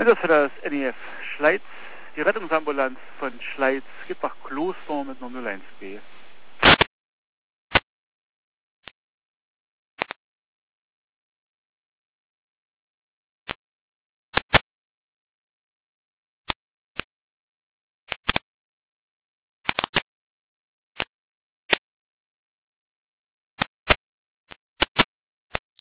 Und das für das NEF Schleiz. Die Rettungsambulanz von Schleiz geht nach Kloster mit einer 01B.